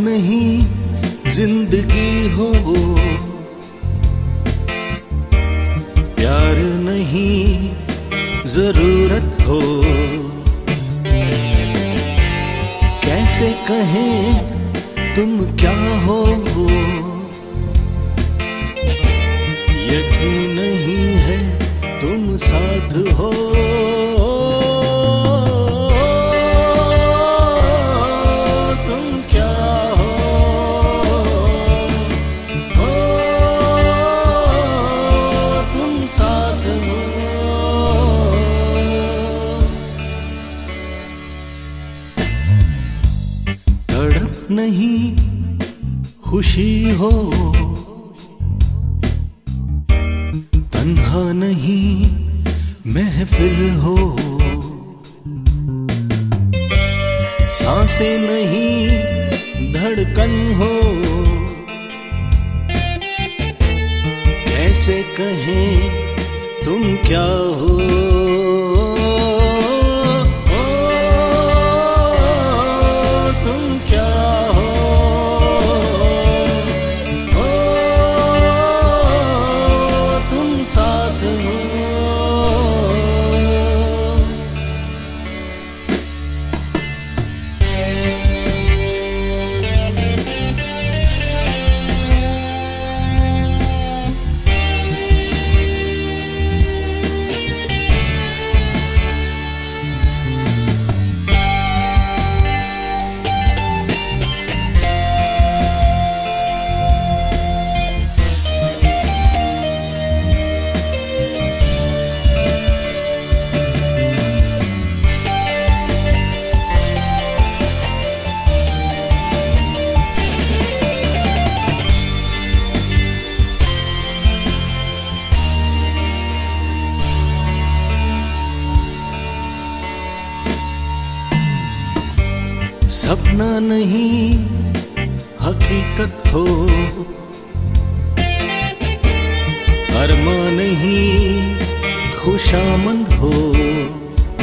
नहीं जिंदगी हो, प्यार नहीं जरूरत हो। कैसे कहें तुम क्या हो, यकीन नहीं है तुम साथ हो। नहीं खुशी हो, तन्हा नहीं महफिल हो। सांसें नहीं धड़कन हो, कैसे कहें तुम क्या हो। सपना नहीं हकीकत हो, अरमा नहीं खुशामंद हो।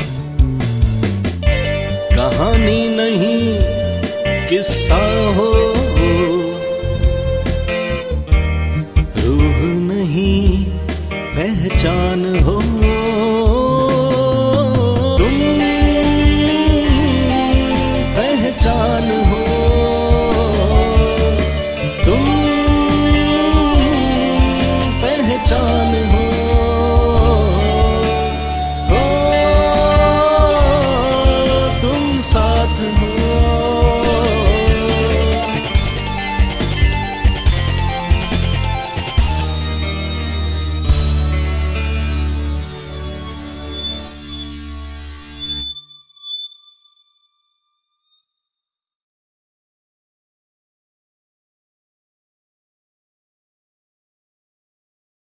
कहानी नहीं किस्सा हो,